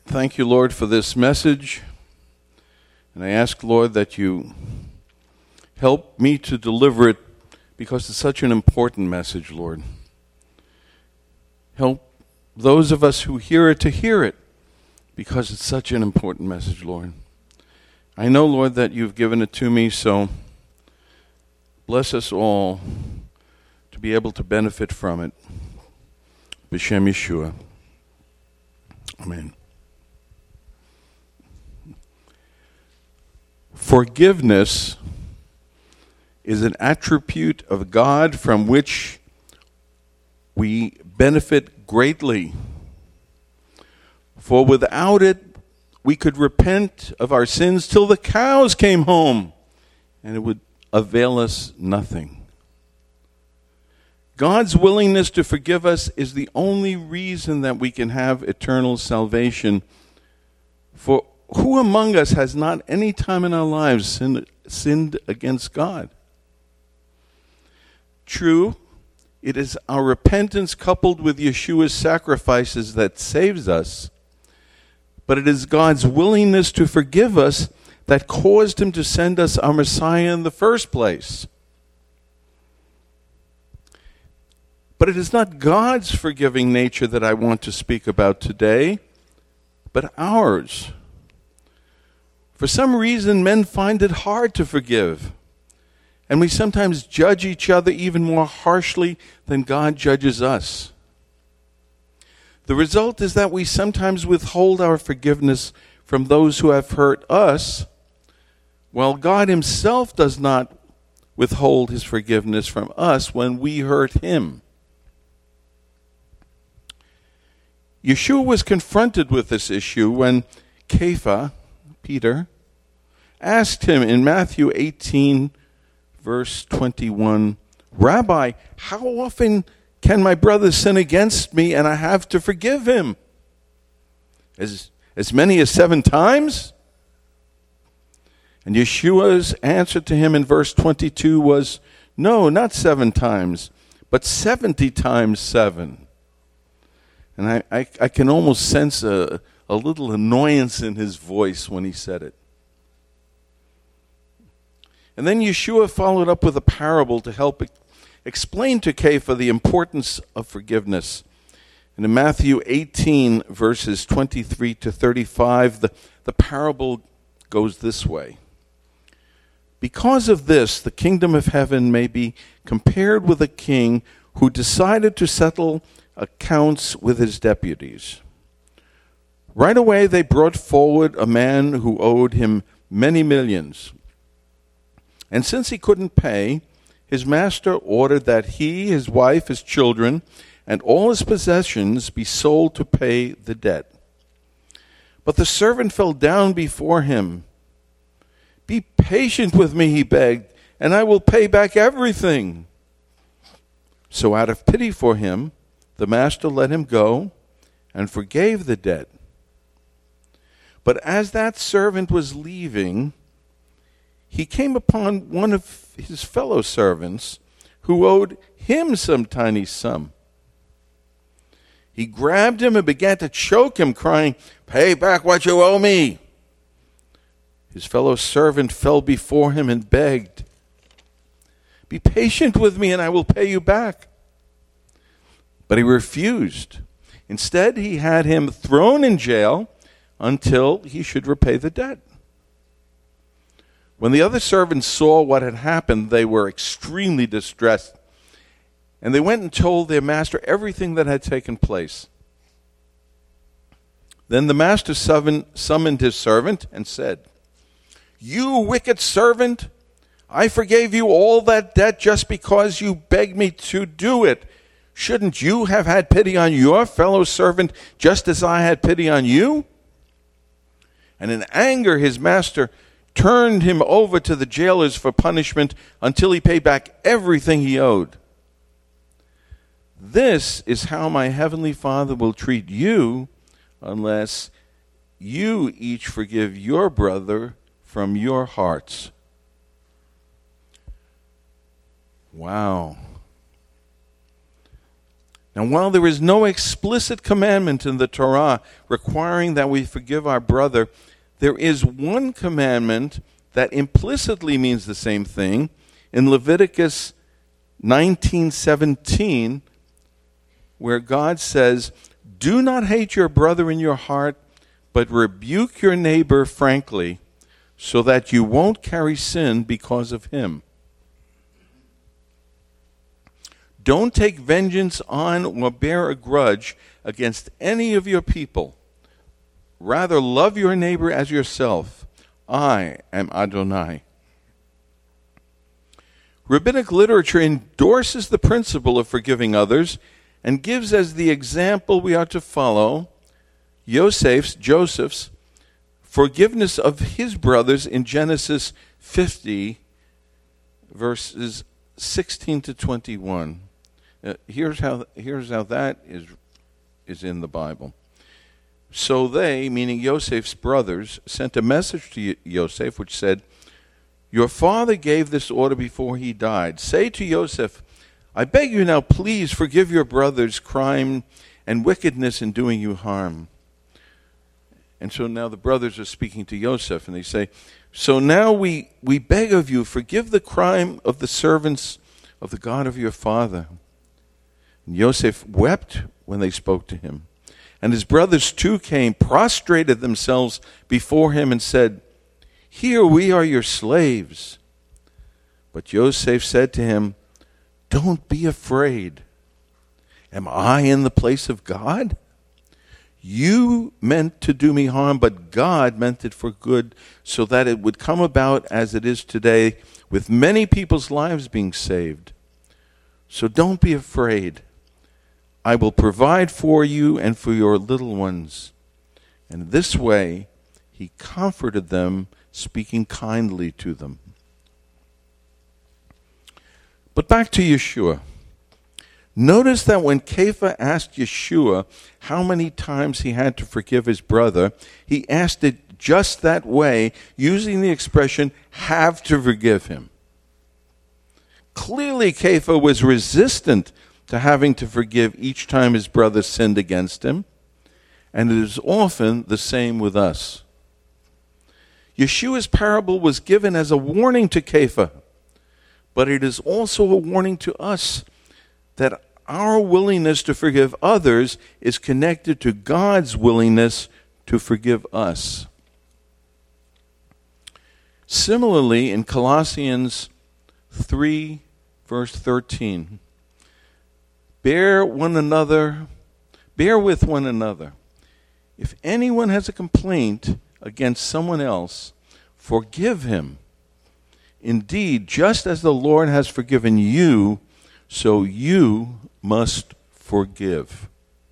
Thank you, Lord, for this message. And I ask, Lord, that you help me to deliver it because it's such an important message, Lord. Help those of us who hear it to hear it because it's such an important message, Lord. I know, Lord, that you've given it to me, so bless us all to be able to benefit from it. B'Shem Yeshua. Amen. Forgiveness is an attribute of God from which we benefit greatly. For without it, we could repent of our sins till the cows came home, and it would avail us nothing. God's willingness to forgive us is the only reason that we can have eternal salvation. For who among us has not any time in our lives sinned against God? True, it is our repentance coupled with Yeshua's sacrifices that saves us, but it is God's willingness to forgive us that caused him to send us our Messiah in the first place. But it is not God's forgiving nature that I want to speak about today, but ours. For some reason, men find it hard to forgive, and we sometimes judge each other even more harshly than God judges us. The result is that we sometimes withhold our forgiveness from those who have hurt us, while God himself does not withhold his forgiveness from us when we hurt him. Yeshua was confronted with this issue when Kepha, Peter, asked him in Matthew 18, verse 21, "Rabbi, how often can my brother sin against me and I have to forgive him? As many as 7 times?" And Yeshua's answer to him in verse 22 was, "No, not 7 times, but 70 times 7. And I can almost sense a little annoyance in his voice when he said it. And then Yeshua followed up with a parable to help explain to Kepha the importance of forgiveness. And in Matthew 18, verses 23 to 35, the parable goes this way. "Because of this, the kingdom of heaven may be compared with a king who decided to settle accounts with his deputies. Right away they brought forward a man who owed him many millions. And since he couldn't pay, his master ordered that he, his wife, his children, and all his possessions be sold to pay the debt. But the servant fell down before him. 'Be patient with me,' he begged, 'and I will pay back everything.' So out of pity for him, the master let him go and forgave the debt. But as that servant was leaving, he came upon one of his fellow servants who owed him some tiny sum. He grabbed him and began to choke him, crying, 'Pay back what you owe me.' His fellow servant fell before him and begged, 'Be patient with me and I will pay you back.' But he refused. Instead, he had him thrown in jail until he should repay the debt. When the other servants saw what had happened, they were extremely distressed, and they went and told their master everything that had taken place. Then the master summoned his servant and said, 'You wicked servant, I forgave you all that debt just because you begged me to do it. Shouldn't you have had pity on your fellow servant just as I had pity on you?' And in anger, his master turned him over to the jailers for punishment until he paid back everything he owed. This is how my heavenly Father will treat you unless you each forgive your brother from your hearts." Wow. Now, while there is no explicit commandment in the Torah requiring that we forgive our brother, there is one commandment that implicitly means the same thing. In Leviticus 19:17, where God says, "Do not hate your brother in your heart, but rebuke your neighbor frankly, so that you won't carry sin because of him." Don't take vengeance on or bear a grudge against any of your people. Rather, love your neighbor as yourself. I am Adonai. Rabbinic literature endorses the principle of forgiving others and gives as the example we are to follow Joseph's forgiveness of his brothers in Genesis 50, verses 16 to 21. Here's how that is in the Bible. So they, meaning Joseph's brothers, sent a message to Joseph which said, "Your father gave this order before he died. Say to Joseph, I beg you now, please forgive your brother's crime and wickedness in doing you harm." And so now the brothers are speaking to Joseph, and they say, "So now we beg of you, forgive the crime of the servants of the God of your father." And Joseph wept when they spoke to him. And his brothers too came, prostrated themselves before him, and said, "Here we are your slaves." But Joseph said to him, "Don't be afraid. Am I in the place of God? You meant to do me harm, but God meant it for good, so that it would come about as it is today, with many people's lives being saved. So don't be afraid. I will provide for you and for your little ones." And this way he comforted them, speaking kindly to them. But back to Yeshua. Notice that when Kepha asked Yeshua how many times he had to forgive his brother, he asked it just that way, using the expression, "have to forgive him." Clearly, Kepha was resistant to having to forgive each time his brother sinned against him, and it is often the same with us. Yeshua's parable was given as a warning to Kepha, but it is also a warning to us that our willingness to forgive others is connected to God's willingness to forgive us. Similarly, in Colossians 3, verse 13, bear with one another. If anyone has a complaint against someone else, forgive him. Indeed, just as the Lord has forgiven you, so you must forgive.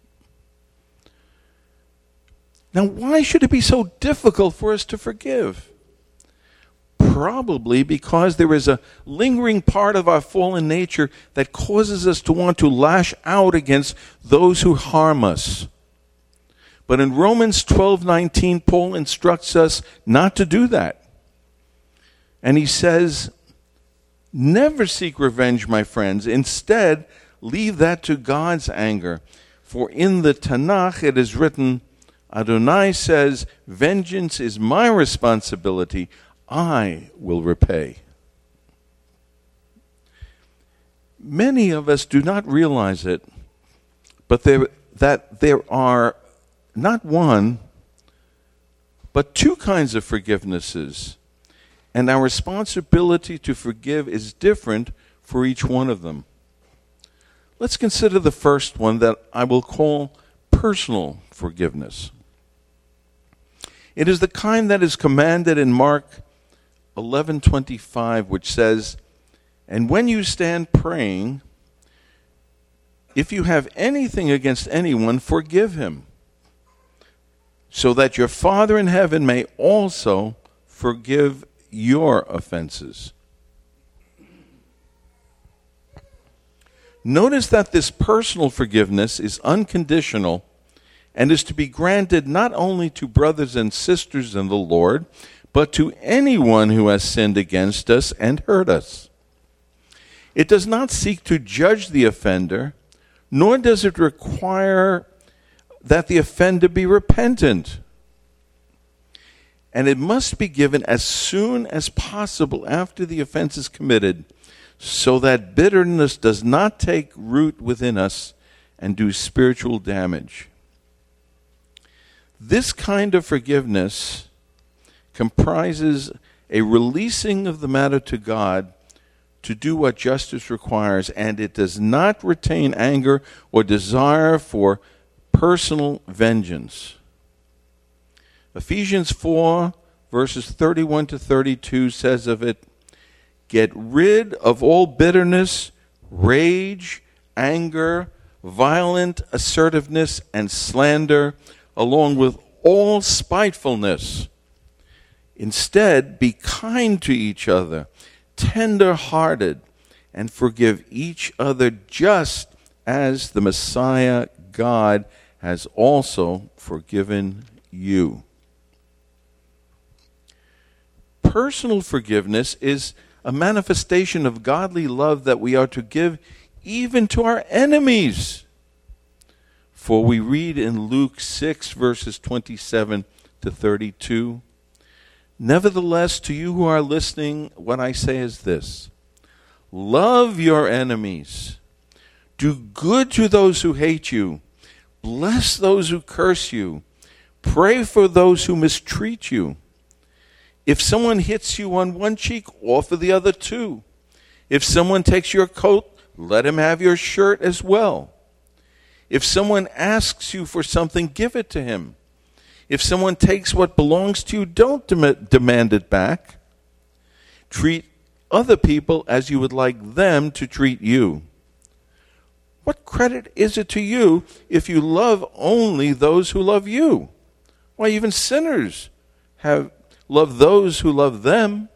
Now, why should it be so difficult for us to forgive? Probably because there is a lingering part of our fallen nature that causes us to want to lash out against those who harm us. But in Romans 12:19, Paul instructs us not to do that. And he says, "Never seek revenge, my friends. Instead, leave that to God's anger. For in the Tanakh it is written, Adonai says, 'Vengeance is my responsibility. I will repay.'" Many of us do not realize it, but there are not one, but two kinds of forgivenesses. And our responsibility to forgive is different for each one of them. Let's consider the first one that I will call personal forgiveness. It is the kind that is commanded in Mark 11:25, which says, "And when you stand praying, if you have anything against anyone, forgive him, so that your Father in heaven may also forgive your offenses." Notice that this personal forgiveness is unconditional and is to be granted not only to brothers and sisters in the Lord, but to anyone who has sinned against us and hurt us. It does not seek to judge the offender, nor does it require that the offender be repentant. And it must be given as soon as possible after the offense is committed, so that bitterness does not take root within us and do spiritual damage. This kind of forgiveness comprises a releasing of the matter to God to do what justice requires, and it does not retain anger or desire for personal vengeance. Ephesians 4, verses 31 to 32 says of it, "Get rid of all bitterness, rage, anger, violent assertiveness, and slander, along with all spitefulness. Instead, be kind to each other, tender-hearted, and forgive each other just as the Messiah, God, has also forgiven you." Personal forgiveness is a manifestation of godly love that we are to give even to our enemies. For we read in Luke 6, verses 27 to 32, "Nevertheless, to you who are listening, what I say is this: love your enemies, do good to those who hate you, bless those who curse you, pray for those who mistreat you. If someone hits you on one cheek, offer the other too. If someone takes your coat, let him have your shirt as well. If someone asks you for something, give it to him. If someone takes what belongs to you, don't demand it back. Treat other people as you would like them to treat you. What credit is it to you if you love only those who love you? Why, even sinners have loved those who love them."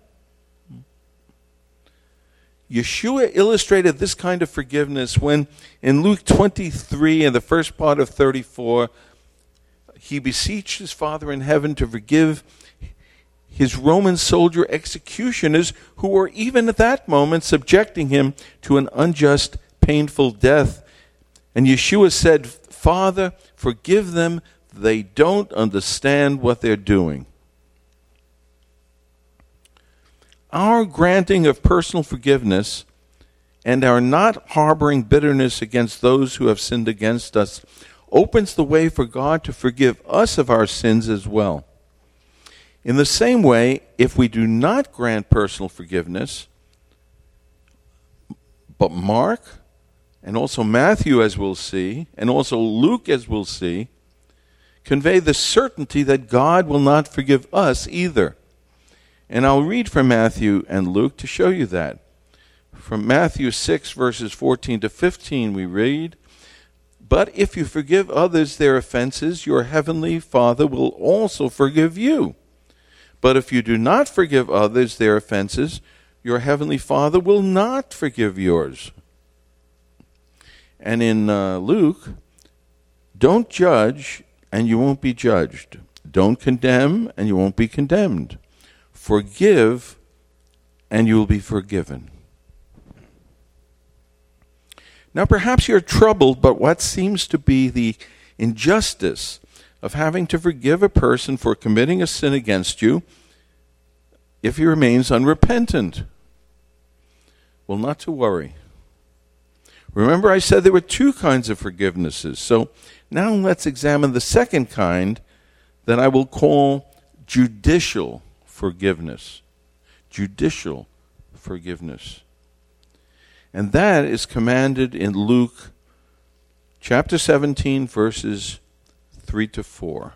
Yeshua illustrated this kind of forgiveness when in Luke 23 and the first part of 34, he beseeched his Father in heaven to forgive his Roman soldier executioners who were even at that moment subjecting him to an unjust, painful death. And Yeshua said, "Father, forgive them. They don't understand what they're doing." Our granting of personal forgiveness and our not harboring bitterness against those who have sinned against us opens the way for God to forgive us of our sins as well. In the same way, if we do not grant personal forgiveness, but Mark and also Matthew, as we'll see, and also Luke, as we'll see, convey the certainty that God will not forgive us either. And I'll read from Matthew and Luke to show you that. From Matthew 6, verses 14 to 15, we read, "But if you forgive others their offenses, your heavenly Father will also forgive you. But if you do not forgive others their offenses, your heavenly Father will not forgive yours." And in Luke, "Don't judge, and you won't be judged. Don't condemn, and you won't be condemned. Forgive, and you will be forgiven." Now perhaps you're troubled by what seems to be the injustice of having to forgive a person for committing a sin against you if he remains unrepentant. Well, not to worry. Remember, I said there were two kinds of forgivenesses. So now let's examine the second kind that I will call judicial forgiveness. Judicial forgiveness. And that is commanded in Luke chapter 17, verses 3 to 4,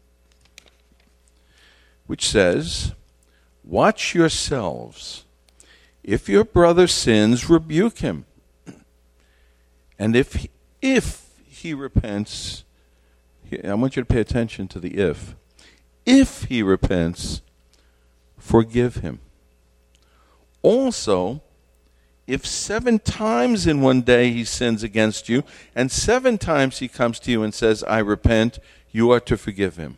which says, "Watch yourselves. If your brother sins, rebuke him. And if he repents," I want you to pay attention to the if. "If he repents, forgive him. Also, if 7 times in one day he sins against you, and 7 times he comes to you and says, 'I repent,' you are to forgive him."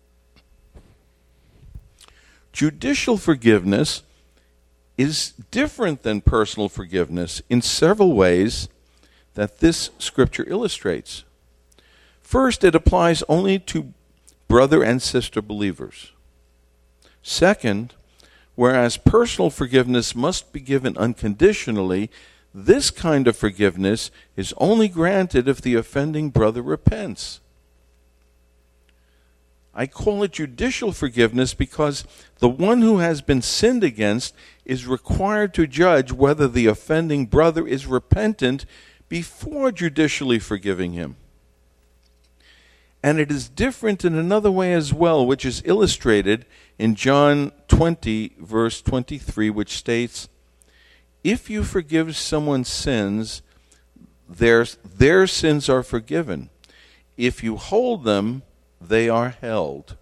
Judicial forgiveness is different than personal forgiveness in several ways that this scripture illustrates. First, it applies only to brother and sister believers. Second, whereas personal forgiveness must be given unconditionally, this kind of forgiveness is only granted if the offending brother repents. I call it judicial forgiveness because the one who has been sinned against is required to judge whether the offending brother is repentant before judicially forgiving him. And it is different in another way as well, which is illustrated in John 20, verse 23, which states, "If you forgive someone's sins, their sins are forgiven. If you hold them, they are held."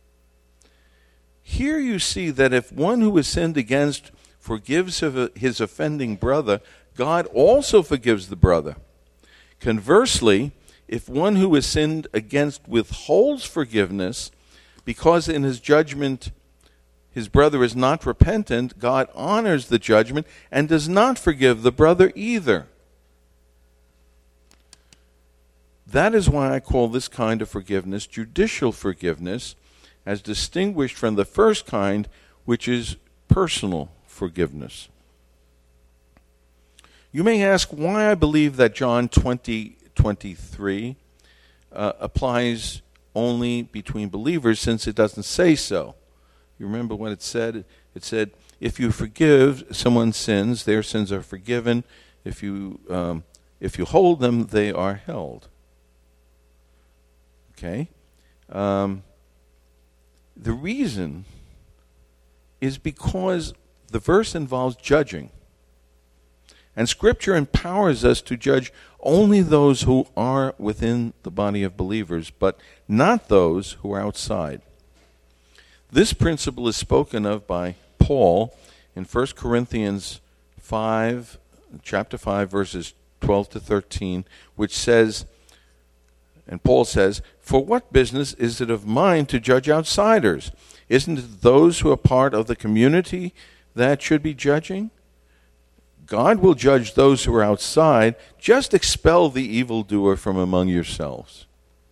Here you see that if one who is sinned against forgives his offending brother, God also forgives the brother. Conversely, if one who is sinned against withholds forgiveness because in his judgment his brother is not repentant, God honors the judgment and does not forgive the brother either. That is why I call this kind of forgiveness judicial forgiveness, as distinguished from the first kind, which is personal forgiveness. You may ask why I believe that John 20:23 applies only between believers, since it doesn't say so. You remember what it said? It said, if you forgive someone's sins, their sins are forgiven. If you hold them, they are held. Okay? The reason is because the verse involves judging. And Scripture empowers us to judge only those who are within the body of believers, but not those who are outside. This principle is spoken of by Paul in 1 Corinthians 5, chapter 5, verses 12 to 13, which says, and Paul says, "For what business is it of mine to judge outsiders? Isn't it those who are part of the community that should be judging? God will judge those who are outside. Just expel the evildoer from among yourselves."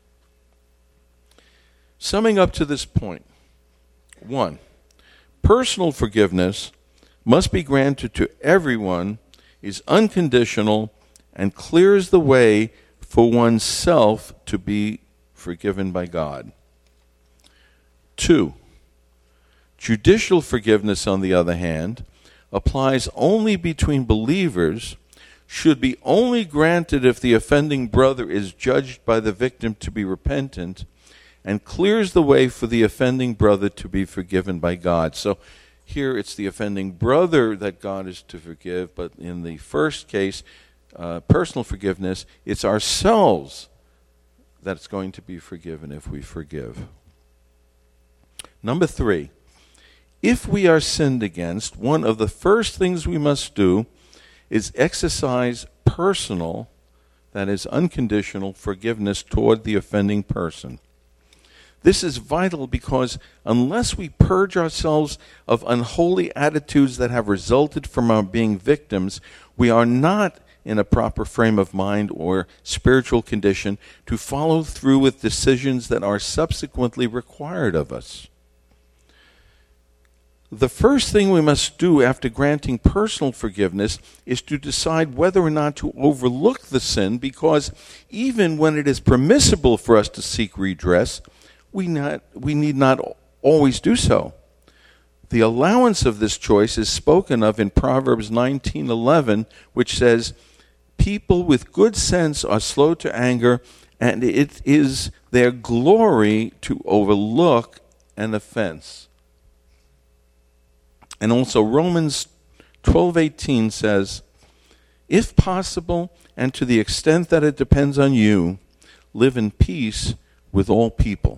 Summing up to this point, 1, personal forgiveness must be granted to everyone, is unconditional, and clears the way for oneself to be forgiven by God. 2, judicial forgiveness, on the other hand, applies only between believers, should be only granted if the offending brother is judged by the victim to be repentant, and clears the way for the offending brother to be forgiven by God. So here it's the offending brother that God is to forgive, but in the first case, personal forgiveness, it's ourselves that's going to be forgiven if we forgive. Number 3, if we are sinned against, one of the first things we must do is exercise personal, that is unconditional, forgiveness toward the offending person. This is vital because unless we purge ourselves of unholy attitudes that have resulted from our being victims, we are not in a proper frame of mind or spiritual condition to follow through with decisions that are subsequently required of us. The first thing we must do after granting personal forgiveness is to decide whether or not to overlook the sin, because even when it is permissible for us to seek redress, we need not always do so. The allowance of this choice is spoken of in Proverbs 19:11, which says, "People with good sense are slow to anger, and it is their glory to overlook an offense." And also Romans 12:18 says, "If possible, and to the extent that it depends on you, live in peace with all people."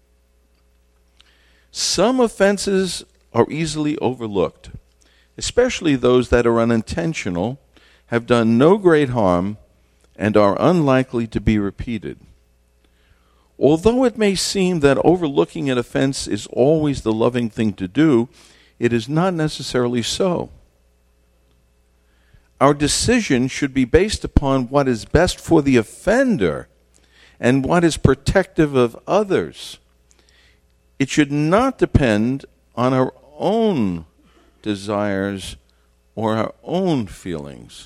Some offenses are easily overlooked, especially those that are unintentional, have done no great harm, and are unlikely to be repeated. Although it may seem that overlooking an offense is always the loving thing to do, it is not necessarily so. our decision should be based upon what is best for the offender and what is protective of others. It should not depend on our own desires or our own feelings.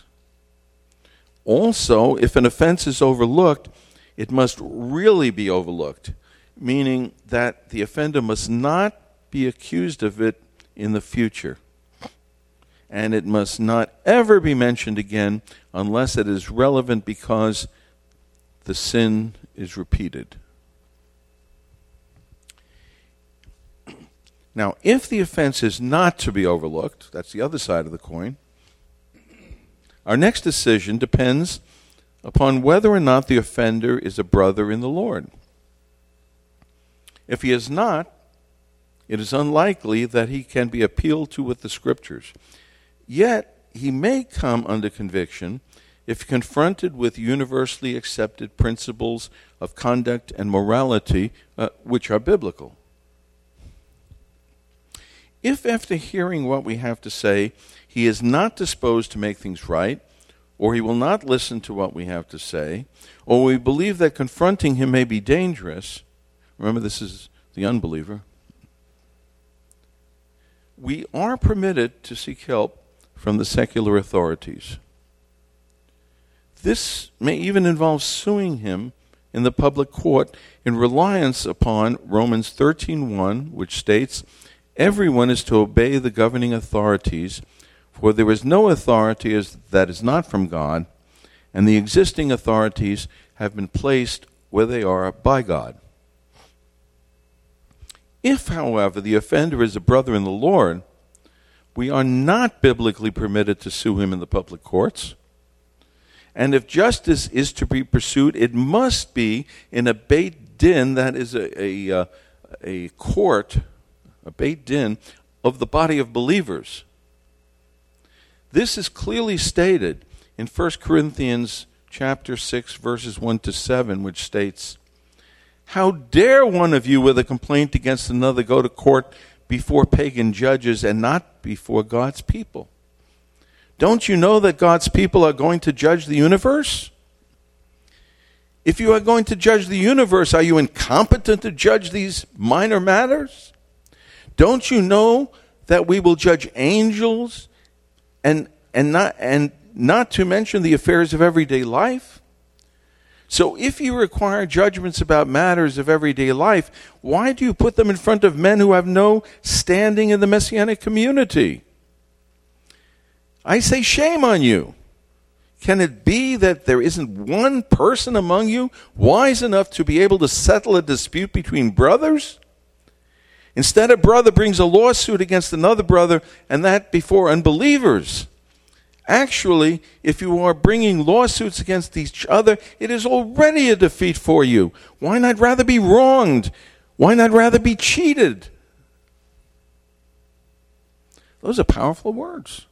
Also, if an offense is overlooked, it must really be overlooked, meaning that the offender must not be accused of it in the future. And it must not ever be mentioned again unless it is relevant because the sin is repeated. Now, if the offense is not to be overlooked, that's the other side of the coin, our next decision depends upon whether or not the offender is a brother in the Lord. If he is not, it is unlikely that he can be appealed to with the Scriptures. Yet, he may come under conviction if confronted with universally accepted principles of conduct and morality, which are biblical. If after hearing what we have to say, he is not disposed to make things right, or he will not listen to what we have to say, or we believe that confronting him may be dangerous, remember this is the unbeliever, we are permitted to seek help from the secular authorities. This may even involve suing him in the public court in reliance upon Romans 13:1, which states, "Everyone is to obey the governing authorities, for there is no authority that is not from God, and the existing authorities have been placed where they are by God." If, however, the offender is a brother in the Lord, we are not biblically permitted to sue him in the public courts. And if justice is to be pursued, it must be in a Beit Din, that is a court, a Beit Din of the body of believers. This is clearly stated in 1 Corinthians chapter 6, verses 1 to 7, which states, "How dare one of you with a complaint against another go to court before pagan judges and not before God's people? Don't you know that God's people are going to judge the universe? If you are going to judge the universe, are you incompetent to judge these minor matters? Don't you know that we will judge angels and not to mention the affairs of everyday life? So if you require judgments about matters of everyday life, why do you put them in front of men who have no standing in the Messianic community? I say shame on you. Can it be that there isn't one person among you wise enough to be able to settle a dispute between brothers? Instead, a brother brings a lawsuit against another brother, and that before unbelievers. Actually, if you are bringing lawsuits against each other, it is already a defeat for you. Why not rather be wronged? Why not rather be cheated? Those are powerful words.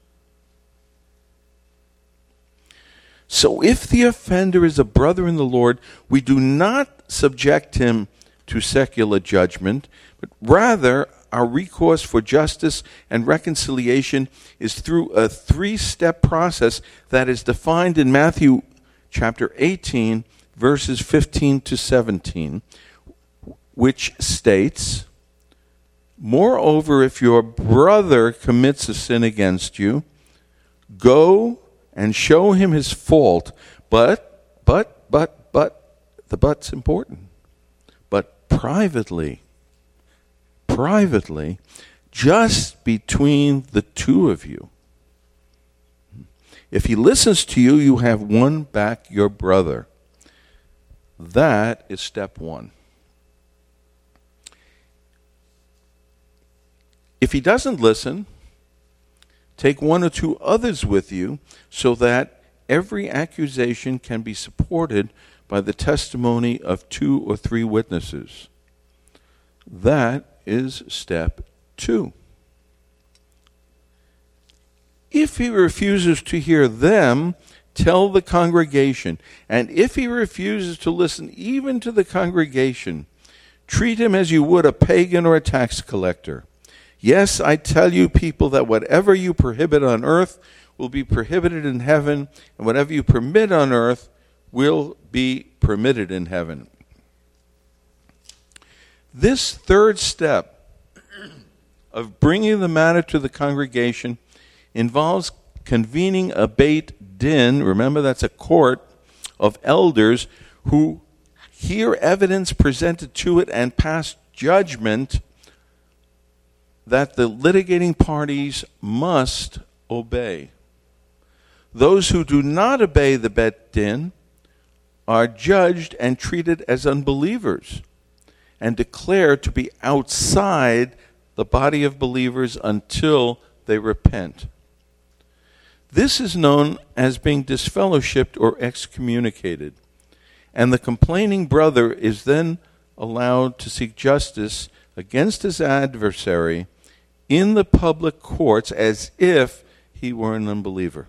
So if the offender is a brother in the Lord, we do not subject him to secular judgment, but rather our recourse for justice and reconciliation is through a three-step process that is defined in Matthew chapter 18, verses 15 to 17, which states, "Moreover, if your brother commits a sin against you, go and show him his fault, but, the but's important, but privately, just between the two of you. If he listens to you, you have won back your brother." That is step one. If he doesn't listen, take one or two others with you so that every accusation can be supported by the testimony of 2 or 3 witnesses. That is step 2. If he refuses to hear them, tell the congregation. And if he refuses to listen even to the congregation, treat him as you would a pagan or a tax collector. Yes, I tell you, people, that whatever you prohibit on earth will be prohibited in heaven, and whatever you permit on earth will be permitted in heaven. This third step of bringing the matter to the congregation involves convening a Beit Din, remember that's a court, of elders who hear evidence presented to it and pass judgment that the litigating parties must obey. Those who do not obey the Beit Din are judged and treated as unbelievers and declared to be outside the body of believers until they repent. This is known as being disfellowshipped or excommunicated, and the complaining brother is then allowed to seek justice against his adversary in the public courts as if he were an unbeliever.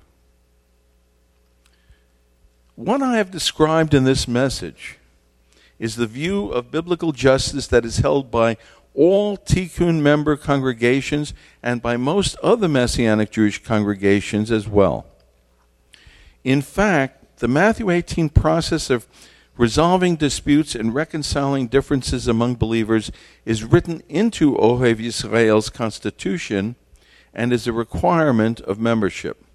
What I have described in this message is the view of biblical justice that is held by all Tikkun member congregations and by most other Messianic Jewish congregations as well. In fact, the Matthew 18 process of resolving disputes and reconciling differences among believers is written into Ohev Yisrael's constitution and is a requirement of membership.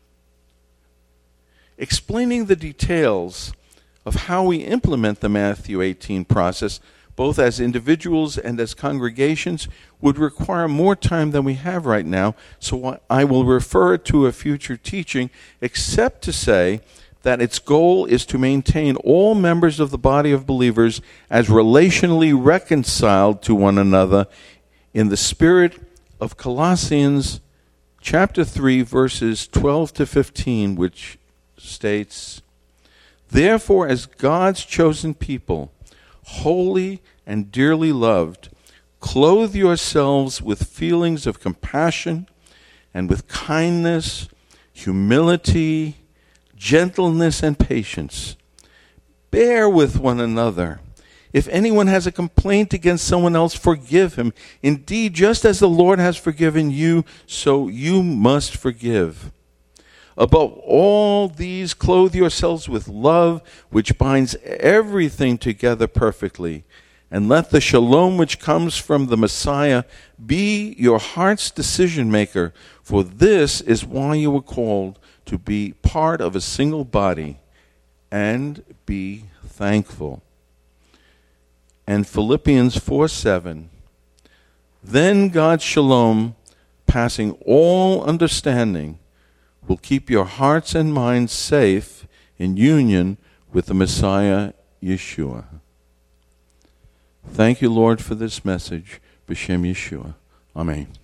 Explaining the details of how we implement the Matthew 18 process, both as individuals and as congregations, would require more time than we have right now, so I will refer to a future teaching, except to say that its goal is to maintain all members of the body of believers as relationally reconciled to one another in the spirit of Colossians chapter 3, verses 12 to 15, which states, "Therefore, as God's chosen people, holy and dearly loved, clothe yourselves with feelings of compassion and with kindness, humility, gentleness, and patience. Bear with one another. If anyone has a complaint against someone else, forgive him. Indeed, just as the Lord has forgiven you, so you must forgive. Above all these, clothe yourselves with love, which binds everything together perfectly. And let the shalom which comes from the Messiah be your heart's decision maker, for this is why you were called, to be part of a single body, and be thankful." And Philippians 4:7, "Then God's shalom, passing all understanding, will keep your hearts and minds safe in union with the Messiah, Yeshua." Thank you, Lord, for this message. B'Shem Yeshua. Amen.